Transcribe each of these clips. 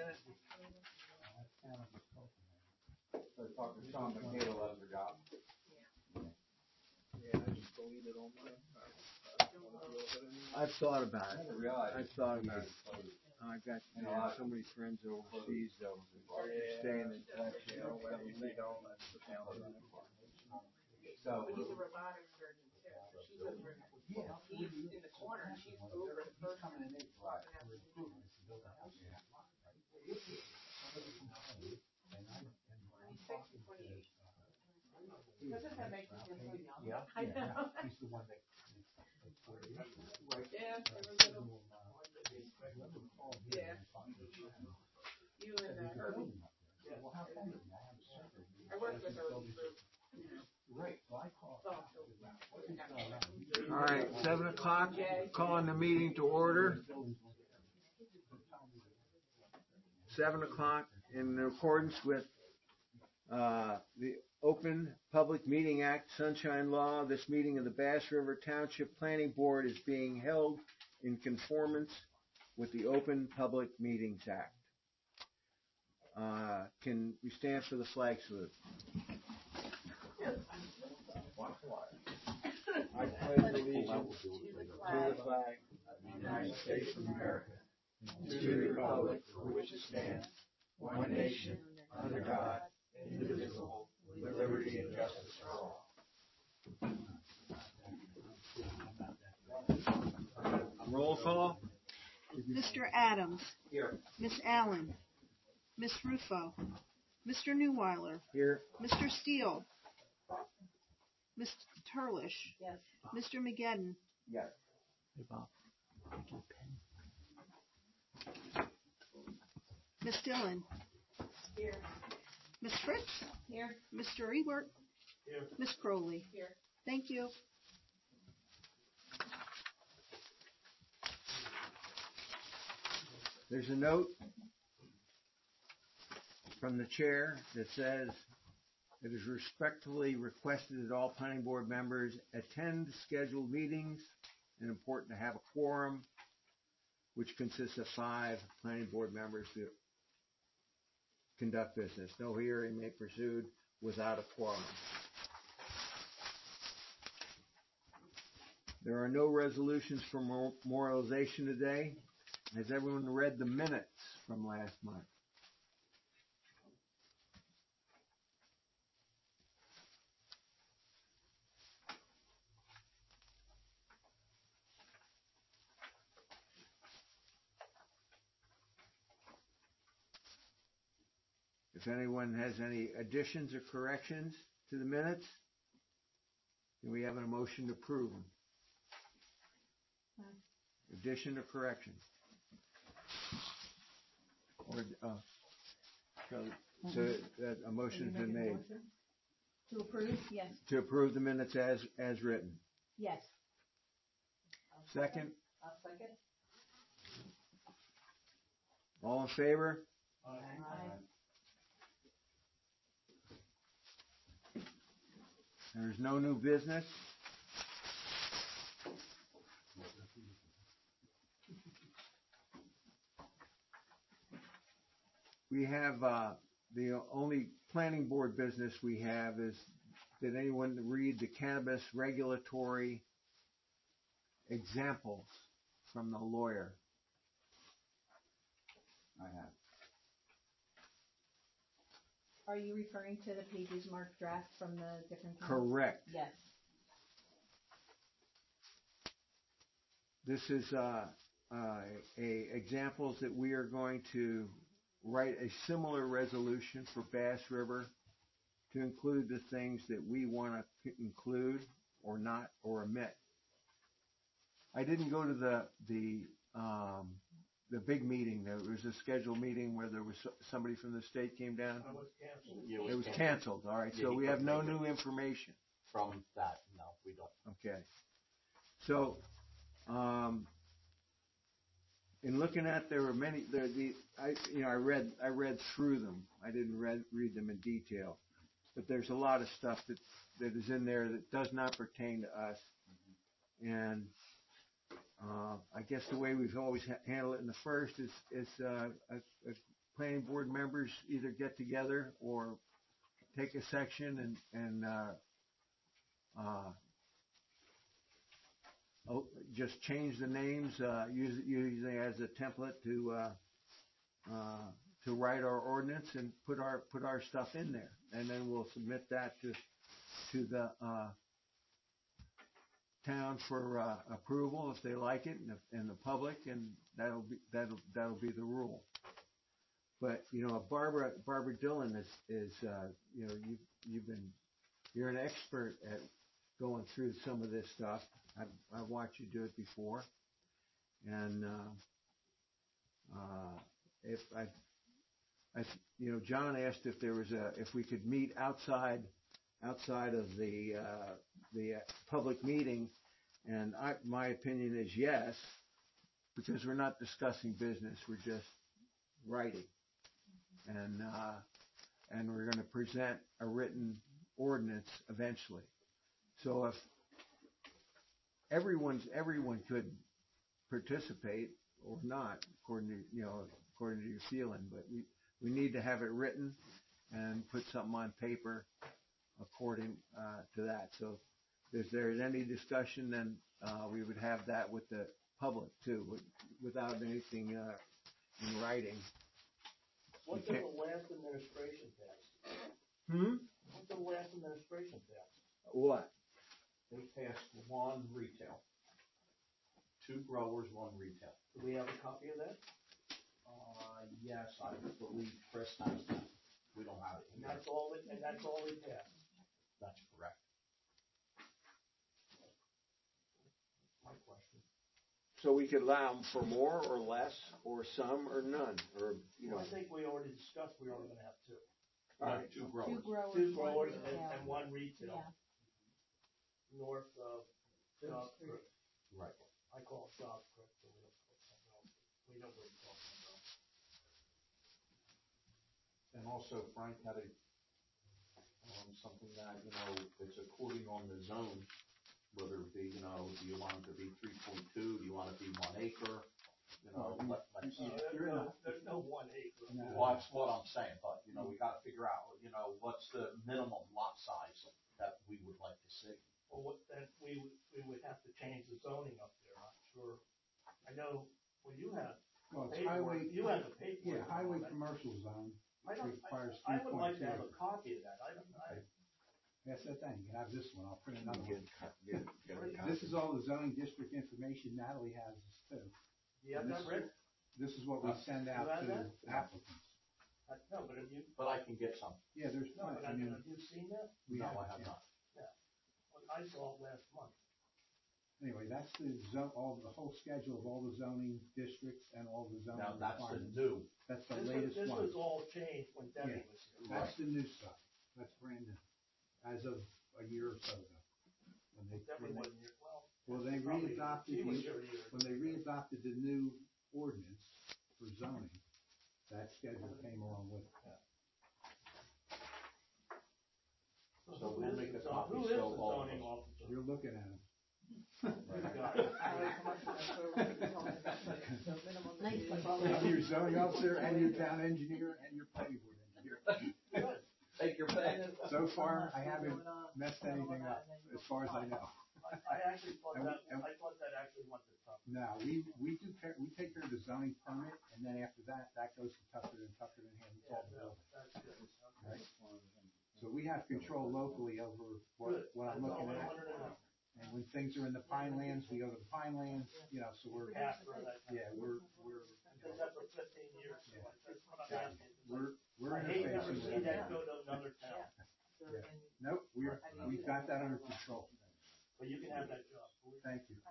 So talk to Sean McNeil loves her job. Yeah, I just deleted all mine. I've thought about it. I've thought about it. I've got so many friends overseas, though. Staying in touch. So. But he's a robotic surgeon too, so she's over, he's in the corner, she's over the first one. He's 28. Doesn't that make you feel so young? Yeah. I know. He's the one that. Yeah, yeah. You and Herbie. I worked with Herbie for. Right, so I call. All right, 7 o'clock. Calling the meeting to order. 7 o'clock, in accordance with the Open Public Meeting Act, Sunshine Law. This meeting of the Bass River Township Planning Board is being held in conformance with the Open Public Meetings Act. Can we stand for the flag salute? I pledge allegiance to the flag of the United States of America, to the republic for which it stands, one nation, under God, indivisible, with liberty and justice for all. Roll call. Mr. Adams. Here. Miss Allen. Miss Rufo. Mr. Newweiler. Here. Mr. Steele. Ms. Turlish. Yes. Mr. McGedden. Yes. Hey, Bob. Miss Dillon. Here. Miss Fritz. Here. Mr. Ewert. Here. Miss Crowley. Here. Thank you. There's a note from the chair that says, it is respectfully requested that all planning board members attend scheduled meetings and important to have a quorum, which consists of 5 planning board members to conduct business. No hearing may proceed without a quorum. There are no resolutions for memorialization today. Has everyone read the minutes from last month? If anyone has any additions or corrections to the minutes, can we have a motion to approve them? Addition or correction? Or, so that a motion's been made. To approve? Yes. To approve the minutes as written. Yes. Second? I'll second. All in favor? Aye. There's no new business. We have, the only planning board business we have is, did anyone read the cannabis regulatory examples from the lawyer? I have. Are you referring to the pages marked draft from the different times? Correct. Yes. This is examples that we are going to write a similar resolution for Bass River to include the things that we want to include or not or omit. I didn't go to the big meeting. There was a scheduled meeting where there was somebody from the state came down. It was canceled. Yeah, It was canceled. All right. So we have no new information. From that, no, we don't. Okay. So, in looking at, there were many. I read through them. I didn't read them in detail, but there's a lot of stuff that is in there that does not pertain to us, and I guess the way we've always handled it in the first is a planning board members either get together or take a section and just change the names, using as a template to write our ordinance and put our stuff in there, and then we'll submit that to the town for approval if they like it, and the public, and that'll be the rule. But Barbara Dillon is you're an expert at going through some of this stuff. I've watched you do it before, and John asked if there was if we could meet outside of the public meeting, and my opinion is yes, because we're not discussing business, we're just writing, and we're going to present a written ordinance eventually. So if everyone could participate or not, according to your feeling, but we need to have it written and put something on paper according to that. So if there's any discussion, then we would have that with the public too, without anything in writing. What did the last administration pass? What did the last administration pass? What? They passed one retail. 2 growers, 1 retail. Do we have a copy of that? Yes, I believe Chris has that. We don't have it And here. that's all it passed. That's correct. My question. So we could allow them for more or less, or some or none, or I think we already discussed we're only gonna have 2. All right. 2 growers. 2 growers. 2 growers one retail. and 1 retail. Yeah. North of South Creek. Right. I call it South Creek, so we don't call it something else. We know what you're talking about. And also Frank had something that, it's according on the zone, whether it be, do you want it to be 3.2, do you want it to be 1 acre? There's no 1 acre. Well, that's what I'm saying, but, we gotta figure out, what's the minimum lot size that we would like to see. Well, we would have to change the zoning up there, I'm sure. I know, you have Well, it's paperwork, highway, you have the paperwork. yeah, highway on that. commercial zone requires I would like to 3.2. have a copy of that, Pass that down, you can have this one, I'll print another one. Get a This is all the zoning district information, Natalie has this too. you have that, Rick? This is what we send out You have to that? applicants. No, but have you, But I can get some. Yeah, there's no, plenty, but I mean, have you seen that? we No, have, I have yeah. not. I saw it last month. Anyway, that's the the whole schedule of all the zoning districts and all the zoning Now, that's the requirements. new. That's the latest This one. was all changed when Debbie Yeah. was here. That's the new stuff. That's brand new. As of a year or so ago. Debbie wasn't here, Well, they probably, readopted she was the, here a year. when they readopted the new ordinance for zoning, that schedule came along with it. So we'll make a copy, Who is so the all of zoning us. officer? You're looking at them. I'm your zoning officer and your town engineer and your planning board engineer. Take your pick. So far, I haven't messed anything up, as far as I know. I actually thought And- that, and- I thought that actually went to Tucker. No, we take care of the zoning permit, and then after that goes to Tucker, and Tucker then handles all the building. That's good. Right. So we have control locally over what I'm looking at. And when things are in the Pinelands, we go to the Pinelands, so we're, After that. yeah, we're, Because that's for 15 years. Yeah. That's what I'm asking. we're I hate never interfacing see with that that. go to another town, Nope, we've got that under control. but you can have that job. Thank you.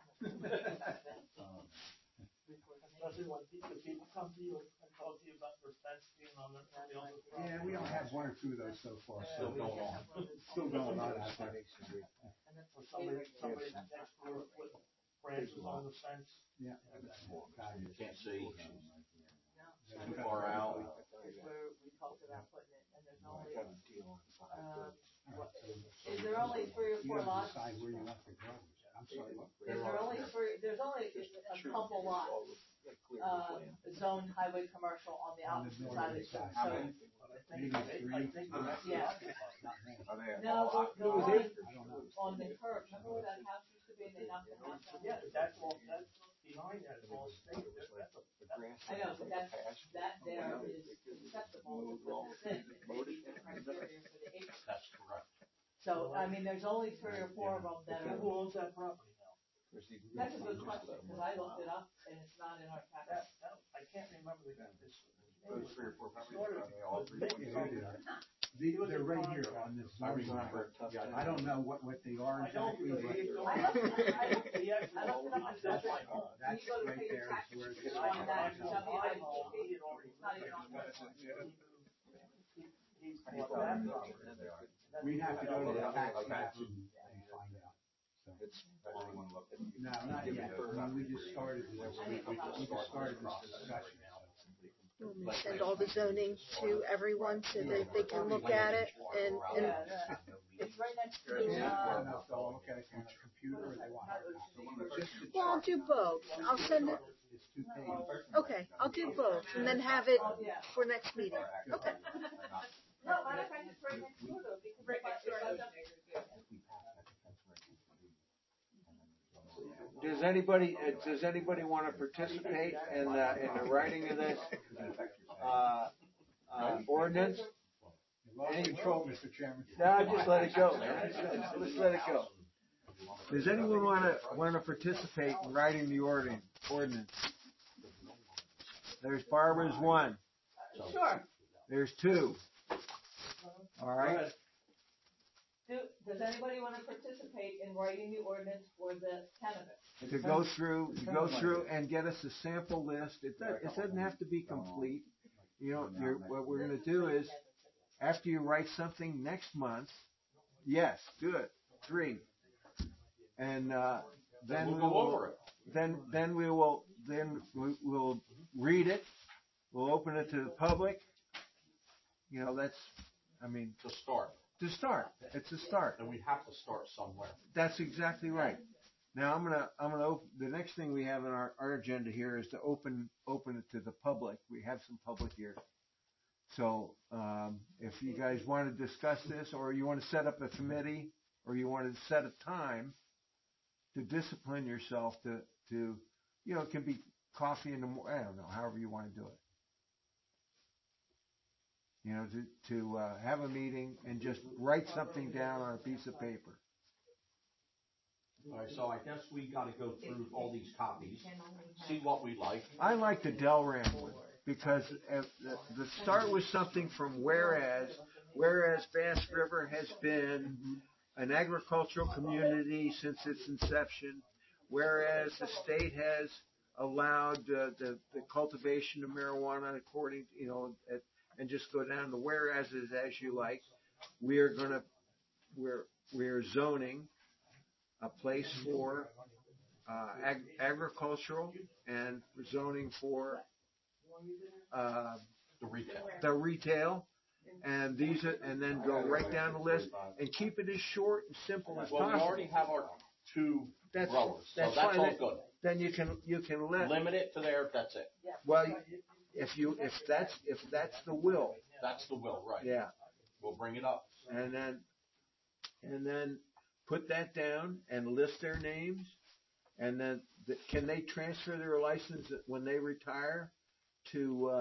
Especially when people come to you and talk to you about their fence being on the other property. Yeah, we only have 1 or 2 of those so far, Still so going on. still going on out there. Or somebody next door with branches on the fence. Yeah. Got it. You can't see. Yeah. Too far out. Where we talked about putting it, and there's only, All right, so is there only 3 or you 4 gotta lots? decide where you want the garbage. I'm sorry, what? Is there only 3, there's only a couple lots, zoned highway highway commercial on the On the opposite side of the northern street. side. How So, many? Maybe three. yeah, Are they no, all the occupied? one I don't know. on the curb, remember where that house used to be and they knocked the house down? Yeah, but that's behind that, it's all state, I know, but that there is acceptable because it's meeting the criteria for the acre. That's correct. So, I mean, there's only 3 or 4 of them that are, Who owns that property now? that's a good question, because I looked it up and it's not in our packet. I can't remember this. Those 3 or 4 properties, are they all 3.2? They're right here on this I zone line. remember. I don't know what they are I don't exactly, believe. but I looked it I up myself. that's You go to right pay your there taxes, is where it's this on that is. WIP, it's not even on there. We'd have to go to the tax maps and find out. So. Has anyone looked at? No, not yet. I mean, we just started this discussion. We'll send all the zoning to everyone so that they can look at it and It's right next to, They'll look at it on a computer or they want. well, I'll do both. I'll send it. It's 2 pages. Okay, I'll do both and then have it for next meeting. Okay. no, matter of fact, it's right next door though, because Right next door to the Does anybody want to participate in the writing of this ordinance? Lost control, Mr. Chairman. No, just let it go, man. Let's let it go. Does anyone want to participate in writing the ordinance? There's Barbara's 1. Sure. There's 2. All right. Does anybody want to participate in writing the ordinance for the cannabis? To go through and get us a sample list. It doesn't have to be complete. You know, what we're going to do is, after you write something next month, yes, good, 3, and then We'll go over it. Then we'll read it. We'll open it to the public. You know, that's, I mean, To start. to start. It's a start. And we have to start somewhere. That's exactly right. Now I'm gonna the next thing we have on our agenda here is to open it to the public. We have some public here. So if you guys want to discuss this, or you want to set up a committee, or you want to set a time to discipline yourself to you know, it can be coffee in the morning. I don't know, however you want to do it. You know, to have a meeting and just write something down on a piece of paper. All right, so I guess we got to go through all these copies, see what we like. I like the Delran one because the start was something from whereas Bass River has been an agricultural community since its inception, whereas the state has allowed the cultivation of marijuana according, you know, and just go down the whereases as you like. We're zoning a place for agricultural and zoning for the retail, and then go right down the list and keep it as short and simple as Well, we possible. already have our 2 That's growers, so that's that's fine. all good. Then you can let Limit it to there, that's it. well if that's the will, That's the will, right? yeah, We'll bring it up. and then put that down and list their names, and then can they transfer their license when they retire to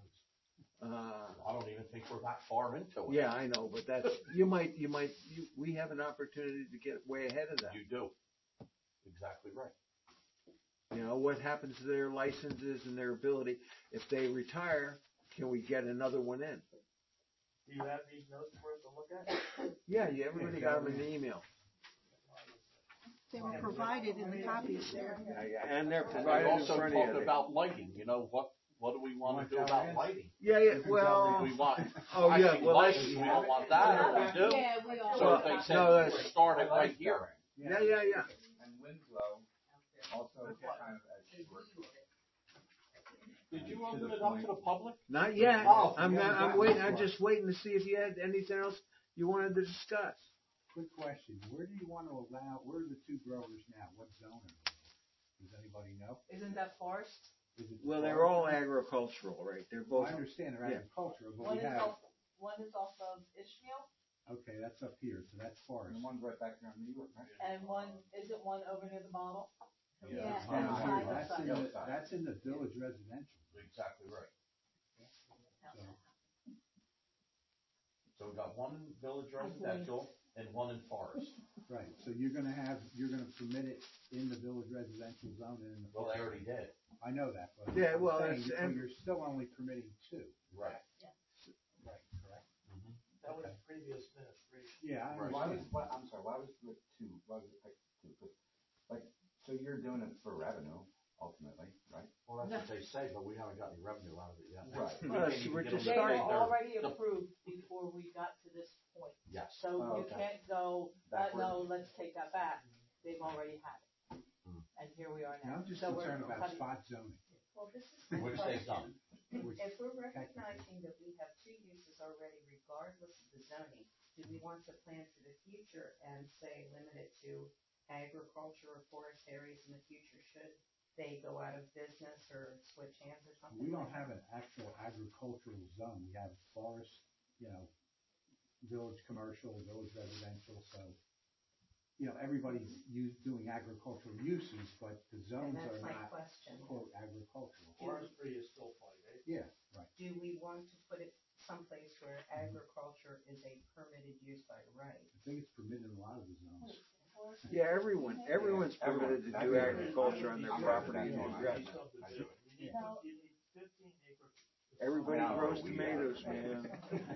I don't even think we're that far into it. yeah, I know, but that's we have an opportunity to get way ahead of that. You do. Exactly right. You know, what happens to their licenses and their ability if they retire? Can we get another one in? Do you have these notes for us to look at? Yeah, everybody got them in the email. They were provided in the copies there. Yeah, and they're And they provided in also front talked of you. about lighting, you know, what do we want to do about lighting? Yeah, well, Do we want, oh yeah, actually, well lighting, we don't want that, or we do? Yeah, we all. So if they said, No, that's- start it right here. yeah. And Winslow also kind of as short. Did you open it up to the public? Not yet. Oh, I'm waiting. I'm just waiting to see if you had anything else you wanted to discuss. Quick question, where do you want to allow, where are the 2 growers now? What zone are they in? Does anybody know? Isn't that forest? Is it? Well, they're all agricultural, right? They're Well, both, I understand they're yeah. agricultural, but One we is have, off, one is off of Ishmael, okay, that's up here, so that's forest. And the one's right back there in New York, right? and one, isn't one over near the model? Yeah. That's down Yeah. here. That's in the village residential, Exactly right. so. So we got one in village residential and one in forest. Right, so you're gonna permit it in the village residential zone and in the. Well, they already did. I know that, but. Yeah, well, I'm saying, it's- so you're still only permitting two. Right. Right, correct? That was previous administration. Yeah, I Right. understand. I'm sorry, why was it two? Why was it picked two? 'Cause, like, so you're doing it for revenue, ultimately, right? Well, that's what they say, but we haven't got any revenue out of it yet. Right. We Well, can't even we're get just them They to were pay their- already the- approved before we got to this point. Yes. So Oh, you okay. can't go, Backward. no, let's take that back. They've already had it. And here we are Now, now. I'm just So we're concerned about cutting- spot zoning, Well, this is my Which they've question. done. which If we're recognizing that we have two uses already regardless of the zoning, do we want to plan for the future and say limit it to agriculture or forest areas in the future should they go out of business or switch hands or something? we don't like that? have an actual agricultural zone. We have forest, village commercial, village residential, so, everybody's doing agricultural uses, but the And zones are that's my not, question. quote, agricultural. Forestry is still 5 acres. Yeah, right. Do we want to put it someplace where agriculture is a permitted use by right? I think it's permitted in a lot of the zones. yeah, everyone's permitted to do agriculture on their property. Yeah. You need 15 acres. Everybody No, grows we- tomatoes, man,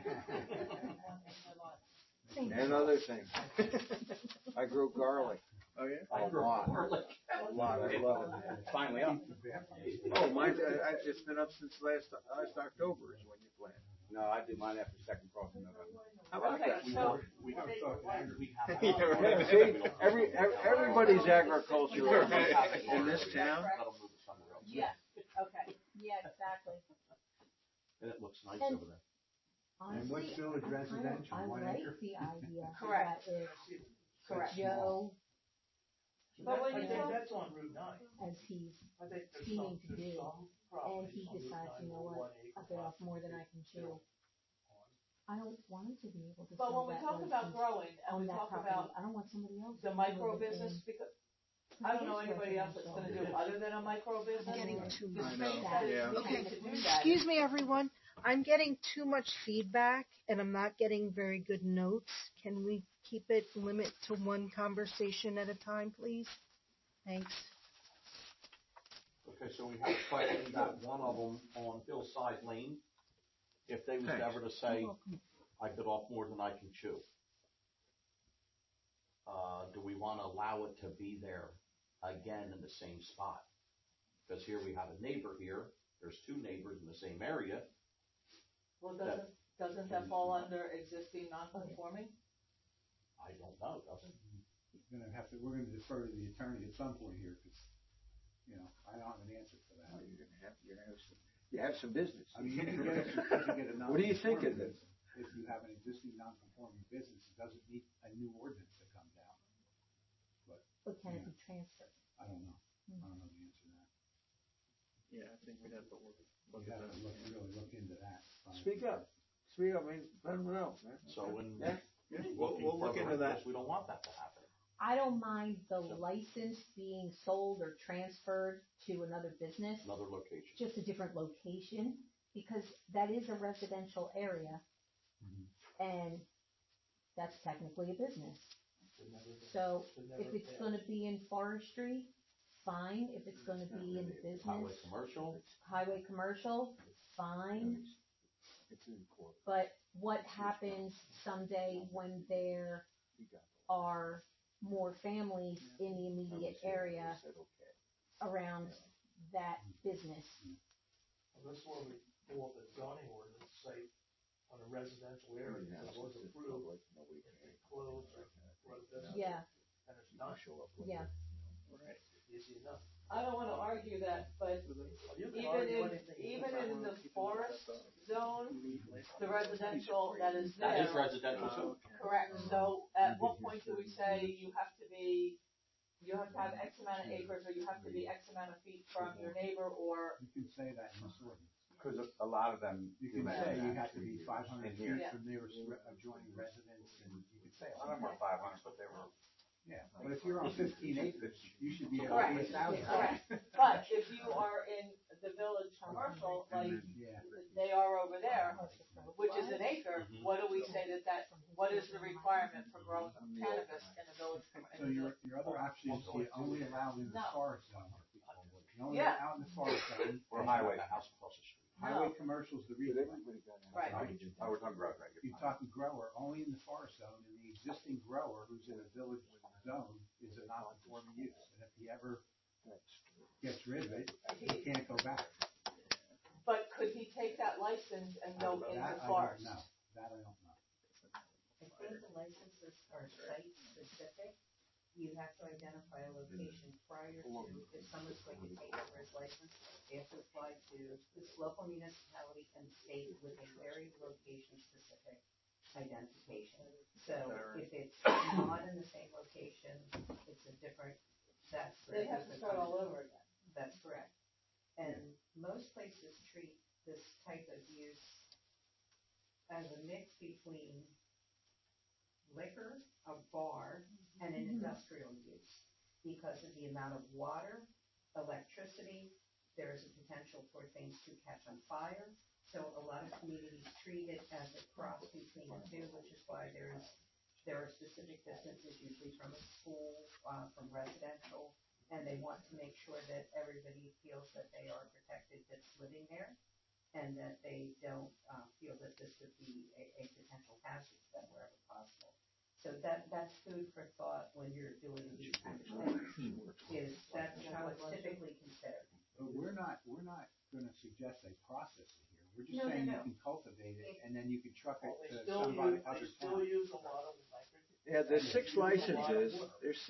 Thank and other things. I grow garlic. Oh, yeah? I grow garlic. A lot, I love it. Finally up. Oh, mine, it's been up since last October is when you planted. No, I did mine after second frost in November. How about Okay, that? so, We have, we have. Yeah, see, everybody's agricultural in this town. That'll move it somewhere else. yeah, okay. Yeah, exactly. And it looks nice And- over there. And what's Honestly, village residential, I 1 like acre? the idea Correct. that if Correct. Joe, But when I you think talk- that's on Route 9. as he's I think there's Seeming some, to there's do, some and properties he on Route decides, 9 you know where what, 1 acre I'll get off more than I can chew. I don't want it to be able to But sell when we that talk road about piece growing and on we that talk property. about I don't want somebody else. the to live micro in business, because I don't know anybody else that's gonna do other than a micro business. Getting too The much. state know, that yeah. is looking Okay, to do that. excuse me, everyone. I'm getting too much feedback and I'm not getting very good notes. Can we keep it limit to one conversation at a time, please? Thanks. Okay, so we have a question about one of them on Hillside Lane. If they was Thanks. ever to say, I bit off more than I can chew. Do we wanna allow it to be there again in the same spot? Cause here we have a neighbor here, there's two neighbors in the same area. Well, doesn't that fall under existing non-conforming? I don't know, doesn't it? We're gonna defer to the attorney at some point here, cause, I don't have an answer for that. You have some business. I mean, you can get a certificate of What do you think of non-conforming this? if you have an existing non-conforming business, it doesn't need a new ordinance to come down. But can it be transferred? I don't know. I don't know the answer to that. Yeah, I think we'd have to look You have to really look into that. Speak up, I mean, let them know, man. So when Yeah. looking We'll look further into into that. this, we don't want that to happen. I don't mind the license being sold or transferred to another business, Another location. just a different location, because that is a residential area. And that's technically a business. So if it's gonna be in forestry, fine. If it's gonna be in Highway business, commercial, highway commercial, fine. It's in court. But what happens someday when there are more families in the immediate area around that business? Well, this is where we pull up a zoning ordinance, say, on a residential area, that was approved, it's closed, or business, Yeah, and it's not yeah. easy enough. I don't wanna argue that, but You can argue even anything you in want. the forest zone, the residential that is that there. is residential too. Correct, so at what point do we say you have to be you have to have X amount of acres, or you have to be X amount of feet from your neighbor, or, You can say that in this ordinance. Because a lot of them. You do can that say you in have to 2 be years. 500 In feet here. from nearest adjoining residence, and you could say A lot of them were 500, but they were. yeah. But if you're on 15 acres, you should be able Correct. to be 1,000. correct. But if you are in the village commercial, like Yeah. they are over there, which is an acre, what do we say what is the requirement for growing cannabis in a village? So your other option is you only allow in the No. forest zone. You only Yeah. out in the forest zone. Or highway. The house across the street. Highway commercial is the reason. Right. Oh, we're talking growth, right? You're talking grower only in the forest zone, and the existing grower who's in a village zone is a non-conforming use. And if he ever gets rid of it, he can't go back. But could he take that license and go in That the I don't forest? know. That I don't know. I think the licenses are site specific. You have to identify a location prior to, if someone's going to take over his license, they have to apply to this local municipality and state with a very location specific identification. So if it's not in the same location, it's a different, that's. They have to start all over again. That's correct. And most places treat this type of use as a mix between liquor, a bar, and an industrial use. Because of the amount of water, electricity, there is a potential for things to catch on fire. So a lot of communities treat it as a cross between the two, which is why there are specific distances usually from a school, from residential, and they want to make sure that everybody feels that they are protected that's living there, and that they don't feel that this would be a potential hazard to them wherever possible. So that's food for thought when you're doing these kind of things, is that's how it's typically considered. But we're not gonna suggest they process it here. We're just No, saying no, you can cultivate it, and then you can truck it They to still somebody use, other they still town. use a lot of electric. Yeah, there's 6 licenses,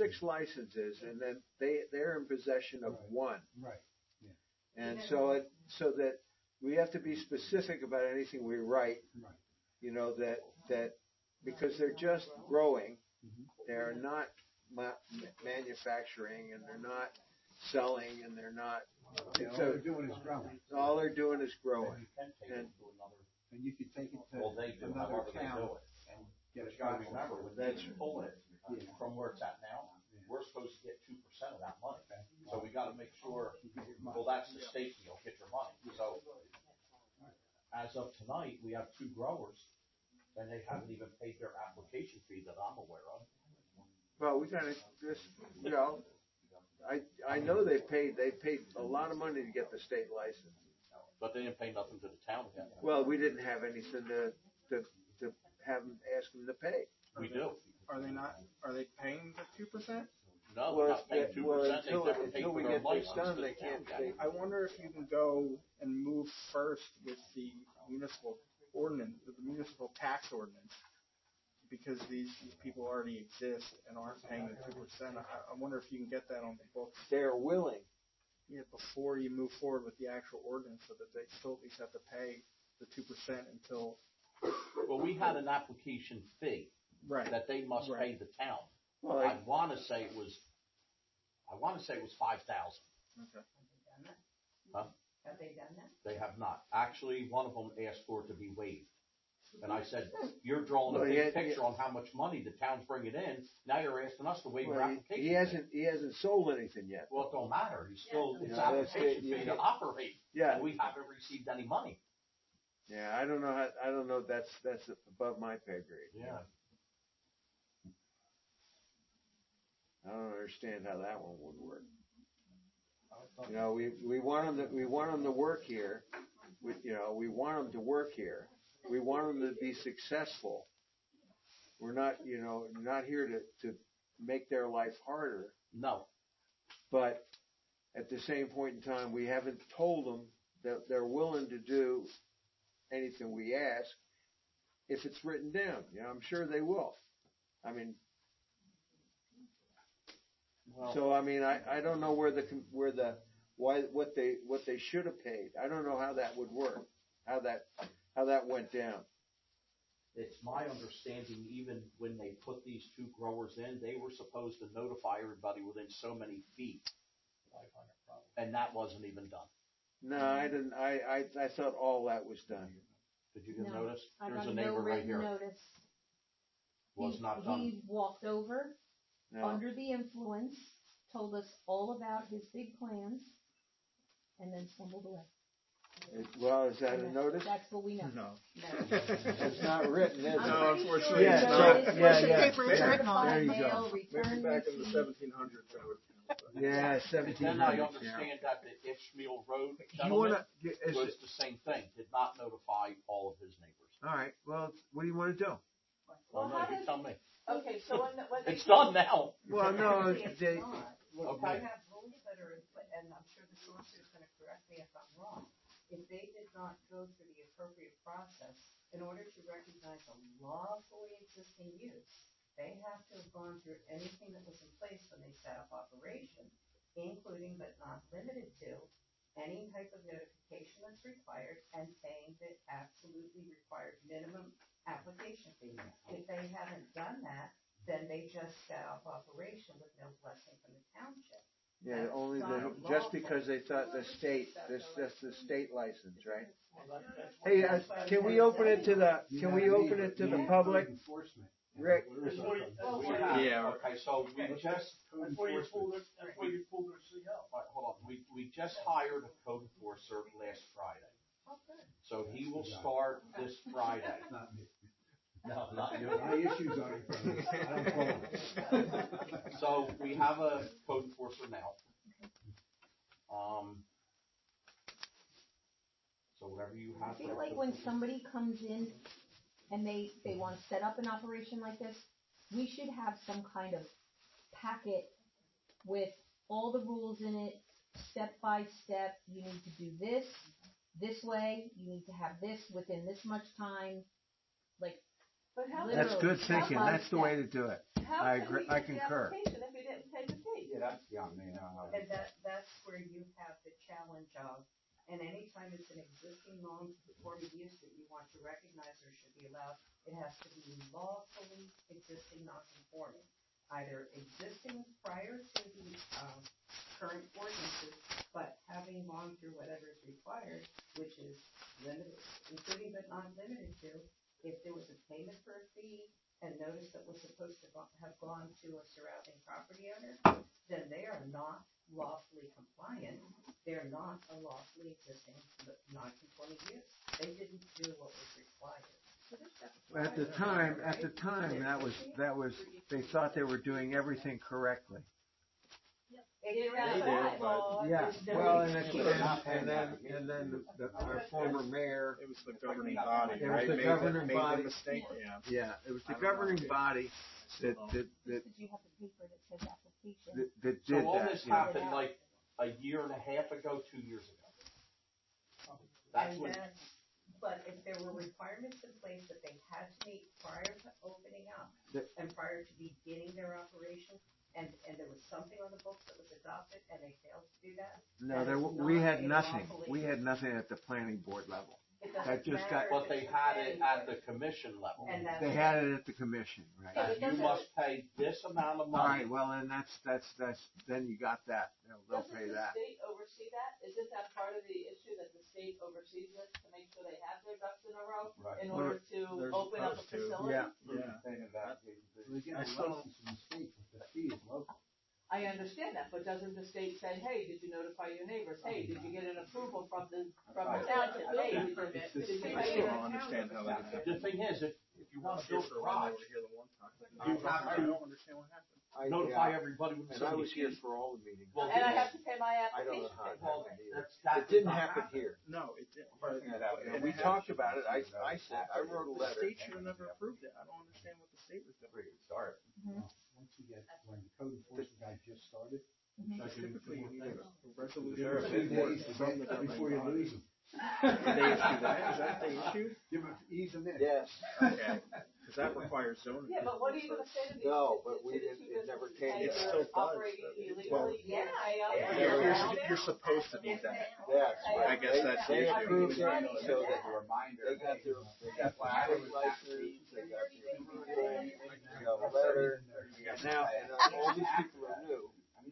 and then they're in possession of Right. 1. Right. And so that we have to be specific about anything we write, Right. you know, that because they're just growing, they're not manufacturing, and they're not selling, and they're not, Yeah, all they're doing is growing. all they're doing is Then growing. you can take it to another, And you could take it well, they to do, another however they town do it. and get But it you gotta processed. remember, when That's- they pull it Yeah. from where it's at now, we're supposed to get 2% of that money. So we gotta make sure, You get your money. well, that's the state deal, get your money. So as of tonight, we have 2 growers, and they haven't even paid their application fee that I'm aware of. Well, we gotta just, you know, I know they paid a lot of money to get the state license. But they didn't pay nothing to the town yet. Well, we didn't have anything to have them, ask them to pay. We do. Are they paying the 2%? No, they're not paying 2%, they until never paid we for their get this license done, to they the town can't, yet. I wonder if you can go and move first with the municipal ordinance, the municipal tax ordinance, because these people already exist and aren't paying the 2%. I wonder if you can get that on the books, they're willing. before you move forward with the actual ordinance, so that they still at least have to pay the 2% until. Well, we had an application fee Right. that they must pay the town. Well, I wanna say it was 5,000. Okay. Have they done that? Huh? Have they done that? They have not. Actually, one of them asked for it to be waived. And I said, you're drawing a Well, big picture on how much money the town's bringing in, now you're asking us to waive your well, application he hasn't sold anything yet. Well, it don't matter, he's still, it's Yeah, that's application it. fee to operate, Yeah, and we haven't received any money. yeah, I don't know, that's above my pay grade. Yeah. I don't understand how that one would work. You know, we want them to work here. We want them to work here. We want them to be successful. We're not here to make their life harder. No, But at the same point in time, we haven't told them that they're willing to do anything we ask if it's written down. You know, I'm sure they will. I mean, well, so I mean, I don't know what they should have paid. I don't know how that would work. How that went down. it's my understanding, even when they put these two growers in, they were supposed to notify everybody within so many feet. And that wasn't even done. No, I didn't. I thought all that was done. Did you get No, notice? I There's got a no neighbor right written here. notice. Was not done. He walked over, No. under the influence, told us all about his big plans, and then stumbled away. Well, is that a And notice? That's what we know. No. It's not written, is it? No, I'm pretty sure unfortunately, it's it's notice not. was Yeah, a yeah. Paper is written on There certified you mail, go. return maybe back in the receipt. 1700s that would count. but- Yeah, Then I 1700. understand that the Ishmael Road You gentleman wanna? Is was it, the same thing, did not notify all of his neighbors. all right. Well, what do you want to do? Well, no, you tell me. Okay, so when they. It's done now. Well, no. Actually, it's They, not. Okay. We have rules that are, and I'm sure the solicitor's gonna correct me if I'm wrong. If they did not go through the appropriate process, in order to recognize a lawfully existing use, they have to have gone through anything that was in place when they set up operation, including but not limited to any type of notification that's required and paying the absolutely required minimum application fee. If they haven't done that, then they just set up operation with no blessing from the township. yeah, That's only not the, just because they thought the state, that's the state license, right? Hey, can we open it to the? Can we open it to the public? Rick? Yeah. Okay, so we just, That's where you pulled it, CO. hold on, we just hired a code enforcer last Friday. So he will start this Friday. Not me. No, not you. My issues are in front of us. I don't call it. So we have a code enforcer now. So whatever you I have. feel like when somebody comes in and they want to set up an operation like this, we should have some kind of packet with all the rules in it, step by step. You need to do this way, you need to have this within this much time, like, But how? That's good Step thinking. by That's the way to do it. How I can agree- we I get the concur. application if we didn't pay the fee? Yeah, that's beyond me. And that's where you have the challenge of, and anytime it's an existing non-conforming use that you want to recognize or should be allowed, it has to be lawfully existing non-conforming. Either existing prior to the, current ordinances, but having gone through whatever is required, which is limited, including but not limited to, if there was a payment for a fee and notice that was supposed to have gone to a surrounding property owner, then they are not lawfully compliant. They're not a lawfully existing non-conforming use. They didn't do what was required. At the time, that was, they thought they were doing everything correctly. Yeah, well, and then our former mayor. It was the governing body, It was right? the governing made body. the mistake, yeah. Yeah, it was the governing body that because you have the paper that says application. did So all that. this you know. happened like a year and a half ago, 2 years ago. That's And when, then, but if there were requirements in place that they had to meet prior to opening up and prior to beginning their operation, and there was something on the books that was adopted and they failed to do that. No, that is we not had a nothing. lawfully- We had nothing at the planning board level. It That doesn't just got- matter but if they it's had it at the planning commission level. board. And that's. They had it at the commission, right? Yeah, And you must pay this amount of All right, money. well, then that's, then you got that. They'll Doesn't pay the that. state oversee that? Isn't that part of the issue that the state oversees it to make sure they have their ducks in a row Right. in Well, order to they're open up a supposed to. facility? Yeah. Yeah. We get I a saw- license from the state, but the fee is local. I understand that, but doesn't the state say, hey, did you notify your neighbors? Hey, did you get an approval from the township? Hey, did you It's did you I pay still it? don't understand how that happened. The thing is, if you want to build a I garage, was here the one time. you have I to don't understand what happened. notify everybody within And I 70 was here feet. for all the meetings. Well, And I have to pay my I don't know application how fee. it happened either. That It didn't does not happen here. No, it didn't. And we talked about it. I said, I wrote a The letter. state should have never approved it. I don't understand what the state was doing. Pretty good start. Once you get, when the code enforcement guy just started, Typically, you need a resolution. give it 2 days from the before you governing lose them. body. Did they issue that? Is that the issue? Give them, ease them in. Yes. Okay. Because that requires zoning. Yeah, but what are you gonna say to these? No, to- but to we the didn't- two it never businesses came saying to that. you're It still does. operating Well, illegally? Yeah, I am. You're supposed to do that. Yes. I guess that's the They issue. approved it so that Reminder. they got their license, all these people are new.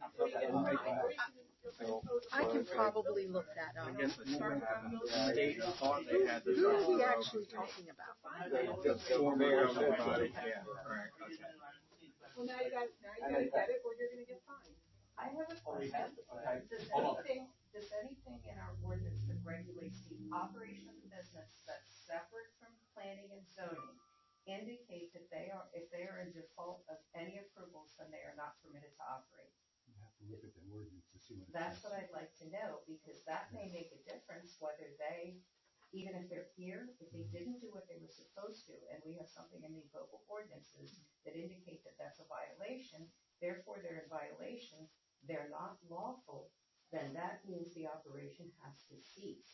I can probably look that I up. guess the state thought they had this. Who are we actually talking about? The former governing body. Yeah, right, okay. Well, now you gotta get it, or you're gonna get fined. I have a question. Does anything in our ordinance that regulates the operation of the business that's separate from planning and zoning indicate that if they are in default of any approvals, then they are not permitted to operate? You have to look at the ordinance to see what it That's says. what I'd like to know, because that may make a difference whether they, even if they're here, if they didn't do what they were supposed to, and we have something in the local ordinances that indicate that that's a violation, therefore they're in violation, they're not lawful, then that means the operation has to cease.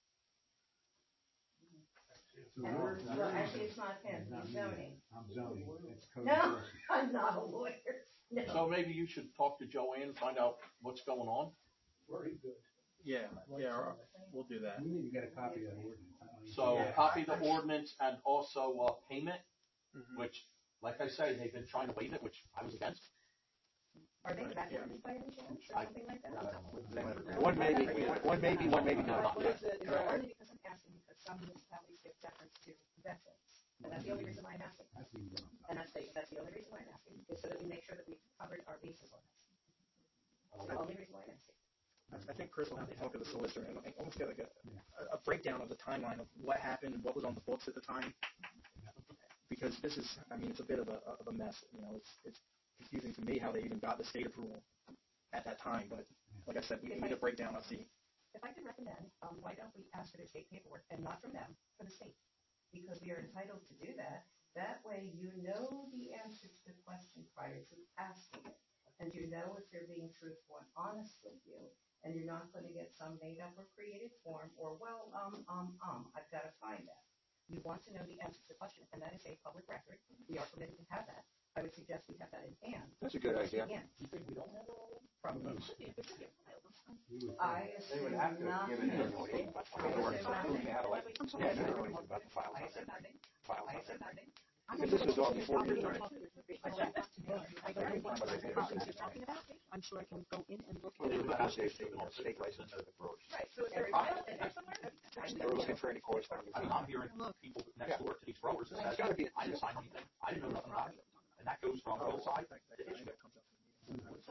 So And we're- well, actually, it's not him, Not he's me. zoning. I'm zoning, it's code No, enforcement. I'm not a lawyer, no. So maybe you should talk to Joanne, find out what's going on. Very good. Yeah, we'll do that. We need to get a copy of the ordinance. I don't even- So Yeah. copy the ordinance and also, payment, Mhm. which, like I say, they've been trying to waive it, which I was against. Are they evacuated by any chance, or something like that? One maybe, one maybe, one maybe not. Only because I'm asking, because some municipalities give deference to veterans, and that's the only reason why I'm asking. That's being done. And that's the only reason why I'm asking, is so that we make sure that we've covered our bases on this. That's the only reason why I'm asking. I think Chris will have to talk to the solicitor and almost get like a breakdown of the timeline of what happened and what was on the books at the time. Because this is, I mean, it's a bit of a mess. You know, it's confusing to me how they even got the state approval at that time. But like I said, we need a breakdown. I'll see. If I could recommend, why don't we ask for their state paperwork, and not from them, from the state? Because we are entitled to do that. That way you know the answer to the question prior to asking it. And you know if they're being truthful and honest with you. And you're not going to get some made up or created form, or I've got to find that. You want to know the answer to the question, and that is a public record. We are permitted to have that. I would suggest we have that in hand. That's a good idea. Yeah. You think we don't have it already? Probably. We would- I They would assume have to not. give it anyway. Yeah, everybody was about to file I something. said nothing. File I something. said nothing. Because this was all before your time. I don't know what properties you're talking about. I'm sure I can go in and look Well, at they it. were about to take the state license of the growers. Right, so is there a file in there somewhere? They were looking for any correspondence. I mean, I'm hearing people next door to these growers that It's says, gotta be. I didn't sign anything, I didn't know nothing about it. And that goes from both sides. Yeah, but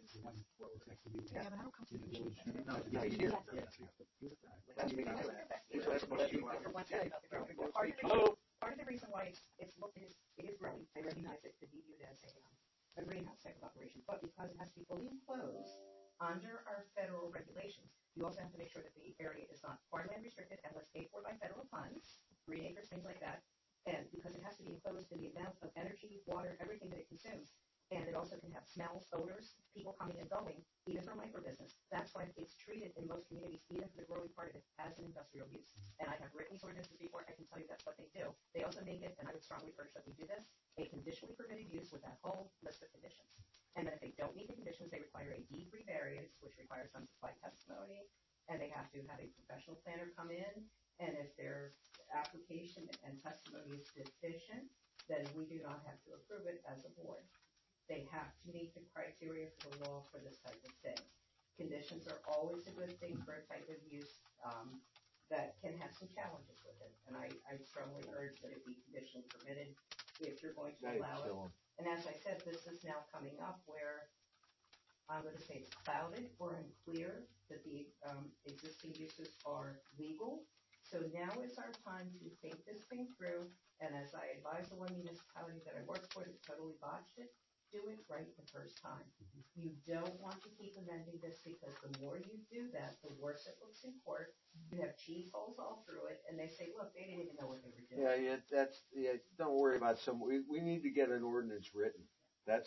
I don't come to the meeting. Yeah, he's here. Last meeting, I was there. He's last meeting. Part of the reason why it is growing, I recognize it could be viewed as a greenhouse type of operation, but because it has to be fully enclosed under our federal regulations, you also have to make sure that the area is not farmland restricted unless paid for by federal funds, 3 acres, things like that, and because it has to be enclosed in the amount of energy, water, everything that it consumes. And it also can have smells, odors, people coming and going, even for micro business. That's why it's treated in most communities, even for the growing part of it, as an industrial use. And I have written these ordinances before, I can tell you that's what they do. They also make it, and I would strongly urge that we do this, a conditionally permitted use with that whole list of conditions. And then if they don't meet the conditions, they require a D3 variance, which requires some supply testimony, and they have to have a professional planner come in, and if their application and testimony is deficient, then we do not have to approve it as a board. They have to meet the criteria for the law for this type of thing. Conditions are always a good thing for a type of use that can have some challenges with it. And I strongly urge that it be conditionally permitted if you're going to allow it. And as I said, this is now coming up where I'm going to say it's clouded or unclear that the existing uses are legal. So now is our time to think this thing through. And as I advise the one municipality that I work for that totally botched it, do it right the first time. You don't want to keep amending this because the more you do that, the worse it looks in court. You have cheese holes all through it, and they say, look, they didn't even know what they were doing. Don't worry about we need to get an ordinance written. That's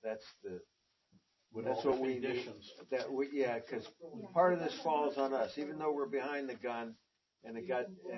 With That's all what the we need. conditions. Because part of this falls on us, even though we're behind the gun, and it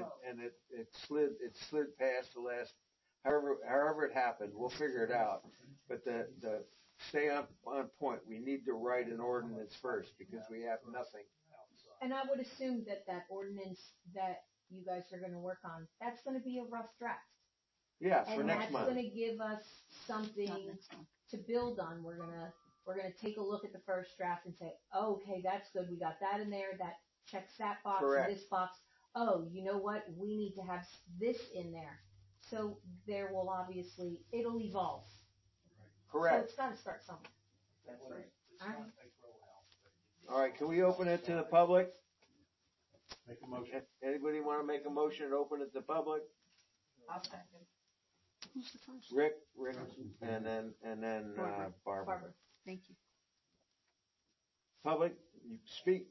slid past the last, however it happened, we'll figure it out. But the stay on point. We need to write an ordinance first because we have nothing. And I would assume that ordinance that you guys are gonna work on, that's gonna be a rough draft. Yeah, for And next that's month. gonna give us something to build on. We're gonna take a look at the first draft and say, oh, okay, that's good. We got that in there. That checks that box Correct. and this box. Oh, you know what? We need to have this in there. So there will obviously, it'll evolve. So Correct. it's gotta start somewhere. That's right. It's Alright. not like row house. All right, can we open it to the public? Make a motion. Anybody want to make a motion to open it to the public? I'll second. Who's the first? Rick, and then Barbara. Barbara. Thank you. Public, you speak.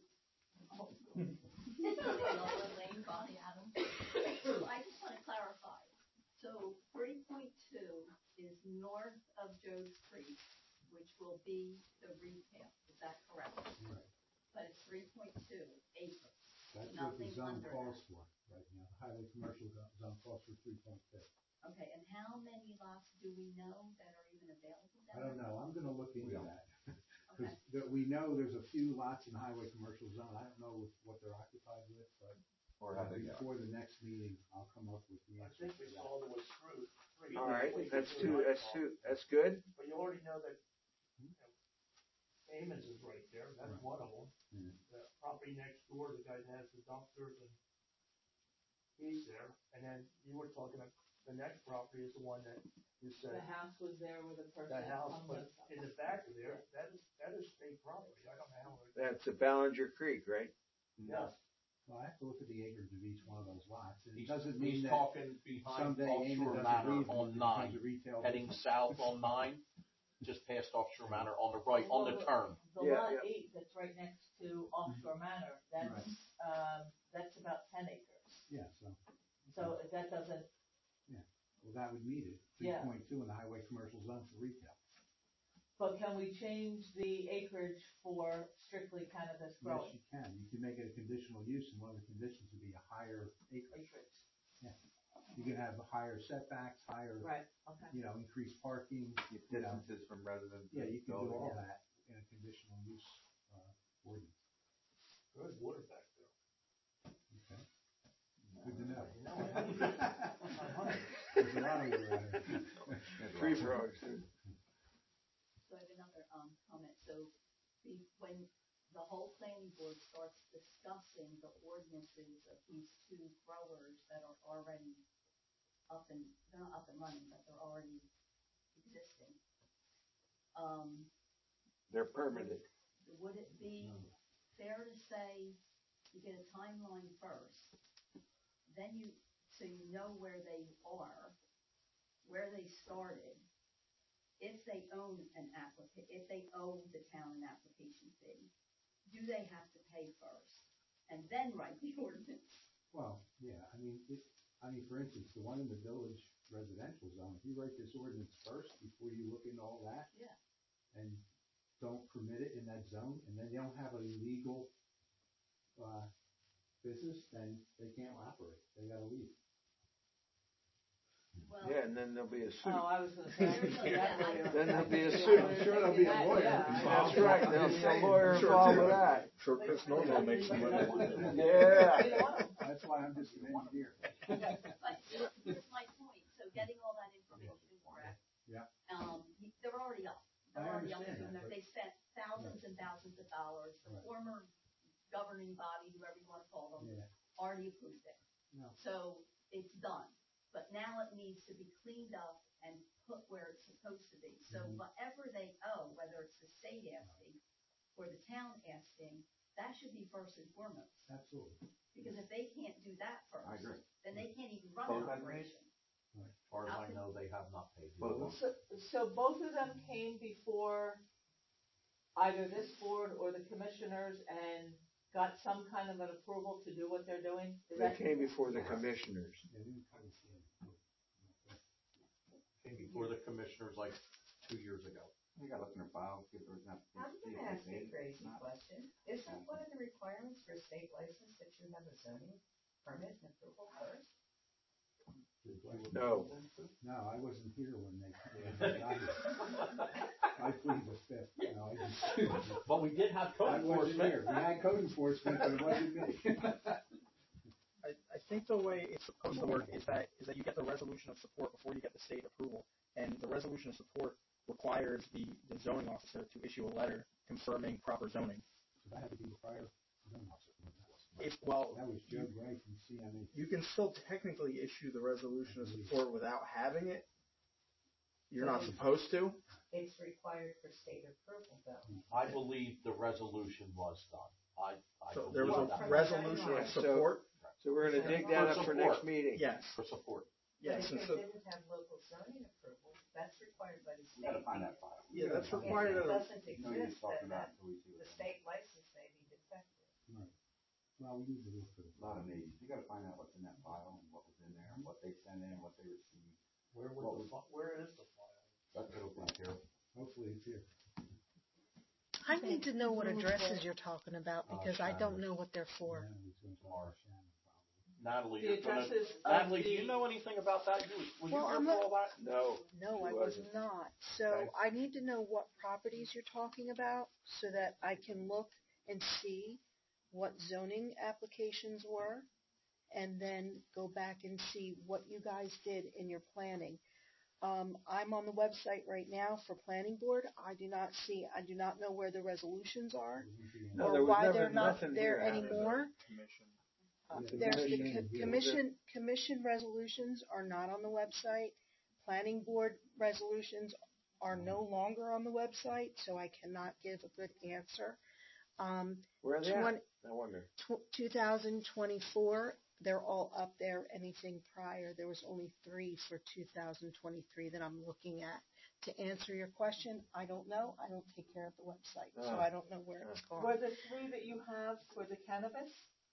Lane, Bonnie Adams. I just want to clarify. So 3.2 is north of Joe's Creek, which will be the retail. Is that correct? Right. But it's 3.2 acres. That's what the Nothing zone under calls that. for right now. The highway commercial zone calls for 3.2. Okay, and how many lots do we know that are even available down I don't there? know. I'm gonna look into Yeah. that. Okay. Because we know there's a few lots in the highway commercial zone. I don't know what they're occupied with, but Or how they go. before the next meeting, I'll come up with the I answer. think we saw there was three. All right, that's good. But you already know that, you know, Ames is right there, that's one of them. Mhm. The property next door, the guy that has the dumpsters, and he's there. And then you were talking about, the next property is the one that you The said, house was there with a person. that house, on but the- in the back of there, that is state property, I don't know how. That's the Ballinger Creek, right? Yes. Well, I have to look at the acreage of each one of those lots. And it He's, doesn't mean he's that talking behind someday Ames Offshore doesn't Manor leave and on it becomes 9, a retail heading business. south on 9, just past Offshore Manor on the right, on the turn. The Yeah, lot yeah. 8 that's right next to Offshore Manor, that's about 10 acres. Yeah, so, So that doesn't, well, that would meet it. Yeah. 3.2 in the highway commercial zone for retail. but can we change the acreage for strictly cannabis Yes, growing you can. You can make it a conditional use, and one of the conditions would be a higher acreage. acreage? You can have higher setbacks, higher, Right, okay. increased parking. Distances from residents. Yeah, you can do building. all that in a conditional use ordinance. Good water back there. Okay. Good to know. You know, I- There's a lot of water out there. Tree frogs. So I have another comment. So when the whole planning board starts discussing the ordinances of these two growers that are already they're not up and running, but they're already existing. They're permitted. Would it be fair to say you get a timeline first, then so you know where they are, where they started, if they owe the town an application fee, do they have to pay first? And then write the ordinance? Well, yeah, for instance, the one in the village residential zone, if you write this ordinance first before you look into all that. Yeah. And don't permit it in that zone, and then they don't have a legal, business, then they can't operate. They gotta leave. Well, Yeah, and then there'll be a suit. Oh, I was gonna say. Yeah. Then there'll be a suit. I'm sure there'll be a lawyer Yeah, involved. That's right, there'll be a lawyer involved with that. Sure, Chris Nolan makes some money. Yeah. That's why I'm just an engineer. But here's my point, so getting all that information correct. Yeah. They're already up. They're I already up understand doing that, that. They spent thousands and thousands of dollars. The Right. former governing body, whoever you wanna call them, Yeah. already approved it. No. So it's done. But now it needs to be cleaned up and put where it's supposed to be. So Mhm. whatever they owe, whether it's the state asking or the town asking, that should be first and foremost. Absolutely. Because if they can't do that first, I agree. then they can't even run Both an have operation. As far as I know, they have not paid. Both of them. So both of them came before either this board or the commissioners and got some kind of an approval to do what they're doing? Is They that? came before the commissioners. They didn't come and see it. Came before the commissioners like 2 years ago. You gotta look in their files, see if there's not. I'm gonna ask you a crazy question. Isn't one of the requirements for a state license that you have a zoning permit and approval first? No. No, I wasn't here when they got here. I plead the fifth. No, I didn't. But we did have code I wasn't enforcement. here. We had code enforcement, but it wasn't me. I think the way it's supposed to work is that you get the resolution of support before you get the state approval. And the resolution of support requires the zoning officer to issue a letter confirming proper zoning. So that had to be the prior zoning officer. That was Joe Gray from CME. You can still technically issue the resolution of support without having it. You're not supposed to. It's required for state approval, though. I believe the resolution was done. So there was a believe that. resolution of support. So we're gonna dig that up for next meeting. Yes. For support. Yes. But And if so they didn't have local zoning approval, that's required by the We gotta state. find that file. yeah, that's If required. it Of doesn't exist, then the state license may be defective. Right. Well, we need to look for A lot of names. You gotta find out what's in that file and what was in there and what they sent in, what they received. Where is the file? That's what up here. Hopefully it's here. I need to know what addresses you're talking about because I don't know what they're for. Natalie, The you're gonna, addresses of Natalie, do you the- know anything about that? Were you Well, here I'm for not- all that? No. No, She I was wasn't. not. So Okay. I need to know what properties you're talking about so that I can look and see what zoning applications were and then go back and see what you guys did in your planning. I'm on the website right now for planning board. I do not know where the resolutions are No, or there was why never they're not nothing there here. anymore. commission. There's the commission. commission resolutions are not on the website. Planning board resolutions are no longer on the website, so I cannot give a good answer. Where are they at? I wonder. 2024, they're all up there. Anything prior, there was only 3 for 2023 that I'm looking at. To answer your question, I don't know. I don't take care of the website, so I don't know where it's gone. Were the 3 that you have for the cannabis?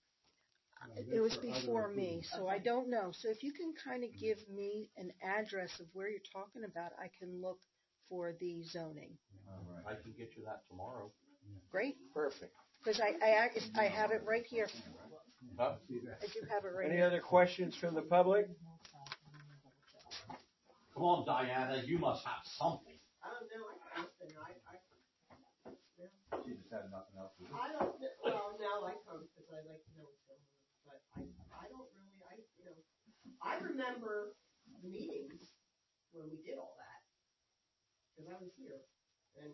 It was before me, so I don't know. So if you can kind of give me an address of where you're talking about, I can look for the zoning. I can get you that tomorrow. Great, Perfect. because I have it right here. Huh? I do have it right Any here. other questions from the public? Come on, Diana, you must have something. I don't know, She just had nothing else to do. I don't, well, now I come because I like to know what's going on, but I don't really, I remember the meetings when we did all that, because I was here, and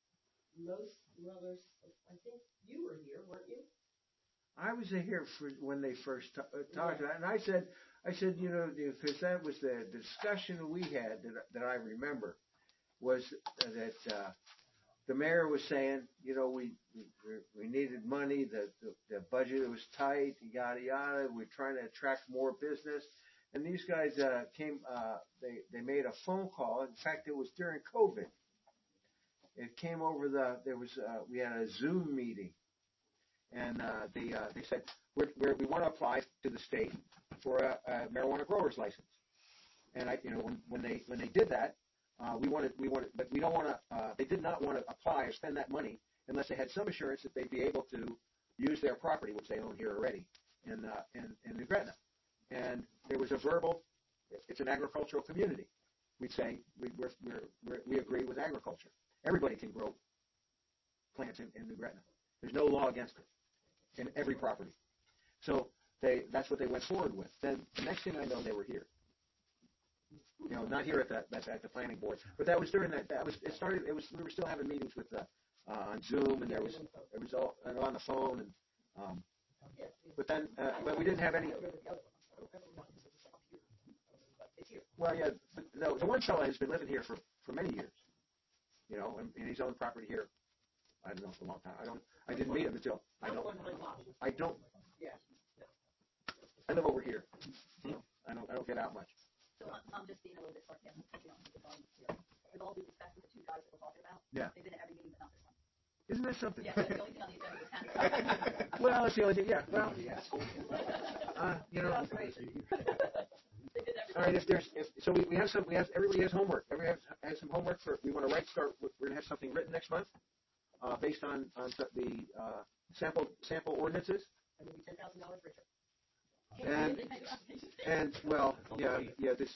I think you were here, weren't you? I was here for when they first talked about it, and I said, you know, because that was the discussion we had that I remember was that the mayor was saying, you know, we needed money, the budget was tight, yada yada. We're trying to attract more business, and these guys came. They made a phone call. In fact, it was during COVID. It came over we had a Zoom meeting. And they said we want to apply to the state for a marijuana grower's license. And when they did that, we wanted, but we don't want to. They did not want to apply or spend that money unless they had some assurance that they'd be able to use their property, which they own here already in New Gretna. And there was a verbal. It's an agricultural community. We'd say we agree with agriculture. Everybody can grow plants in New Gretna. There's no law against it. In every property. So that's what they went forward with. Then the next thing I know, they were here. You know, not here at the planning board, but that was during that. We were still having meetings with on Zoom, and there was all and on the phone, and but we didn't have any. Well, yeah, the one fellow has been living here for many years. You know, and he's owned property here. I don't know, for a long time. I didn't meet him until I live over here. I don't get out much. So I'm just being a little bit sarcastic, to be honest with you. With all due respect to the 2 guys that we're talking about, they've been at every meeting but not this one. Isn't that something? Yeah, that's the only thing on the agenda was cannabis. Well, that's the only thing. Yeah. Well, you know. All right. So we have everybody has homework. Everybody has some homework we want to we're going to have something written next month, based on the sample ordinances. And we'll be $10,000 richer. And well, yeah, this.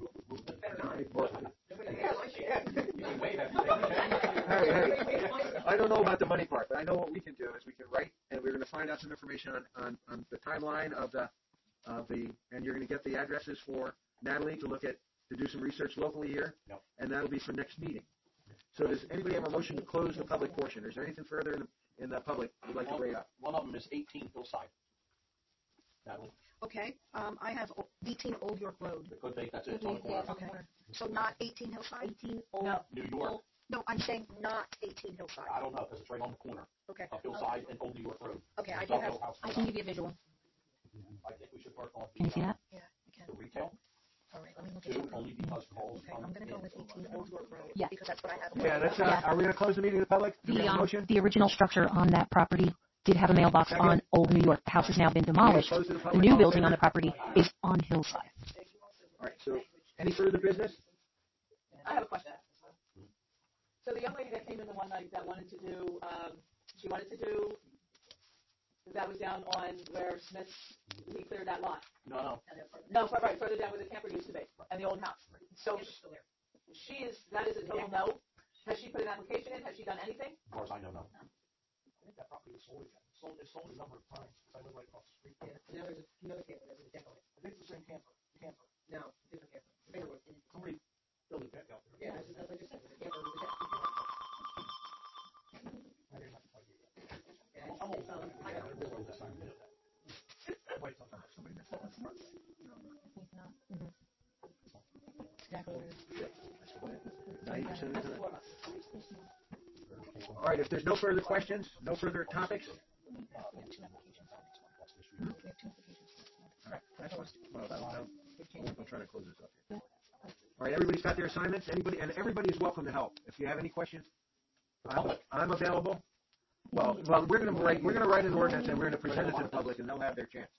Hey, I don't know about the money part, but I know what we can do is we can write, and we're going to find out some information on the timeline of the, and you're going to get the addresses for Natalie to do some research locally here. Yep. And that'll be for next meeting. So does anybody have a motion to close the public portion? Is there anything further in the public you'd like to bring up? One of them is 18 Hillside. Natalie, Okay, I have 18 Old York Road. the good bait, that's it, it's on the corner. Okay, so not 18 Hillside? 18 Old. No. New York, No, I'm saying not 18 Hillside. I don't know, because it's right on the corner Okay, of Hillside and Old New York Road. okay, I do South have, Hill House. I can give you a visual. I think we should work on Can you see that? yeah, I can. the retail, All right, let me look at too, it. only because calls Okay, come I'm gonna go in. with 18 Old York Road. Yeah. Because that's what I have. Yeah, that's, Yeah. are we gonna close the meeting to the public? Do we have a motion? The original structure on that property did have a mailbox Second. on Old New York. The house has now been demolished. Close to the The public. new All in building on favor? the property is on Hillside. All right, so any further business? I have a question. So the young lady that came in the one night that wanted to do, that was down on where Smith's, he cleared that lot. No, No, right, further down where the camper used to be, and the old house. So that is a total no? Has she put an application in? Has she done anything? as far as I know, no. I think that property is sold again. It's sold a number of times, because I live right across the street. Yeah, and now there's another camper, there's a deck on it. I think it's the same camper. No, different camper. The bigger one. Somebody built a deck out there. Yeah, that's what I just said, there's a camper with a deck. I didn't have to tell you that. Yeah, it's, I got it. Wait, sometimes somebody missed that. Exactly. 90% of the time. All right, if there's no further questions, no further topics. All right, that's fine. Well, I'm trying to close this up here. All right, everybody's got their assignments. Everybody is welcome to help. If you have any questions, I'm available. Well, we're gonna write an ordinance and we're gonna present it to the public, and they'll have their chance.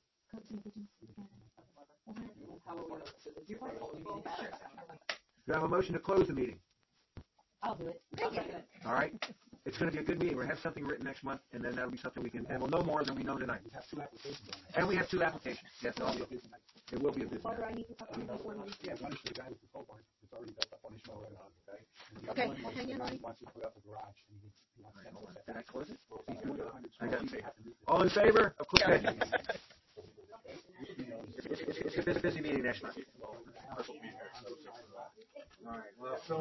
Do I have a motion to close the meeting? I'll do it. All right. It's going to be a good meeting. We'll have something written next month, and then that'll be something we can, and we'll know more than we know tonight. And we have 2 applications. Yes, also. It will be a busy night. Yeah, one is the guy with the pole barn. It's already built up on his shoulder, okay? And the Okay, other one hang in, is the guy Mike. who wants to put up a garage, and he wants to know Did I close it? he's doing 100 I got square feet. All in favor of closing? It's a busy meeting next month. All right. Well.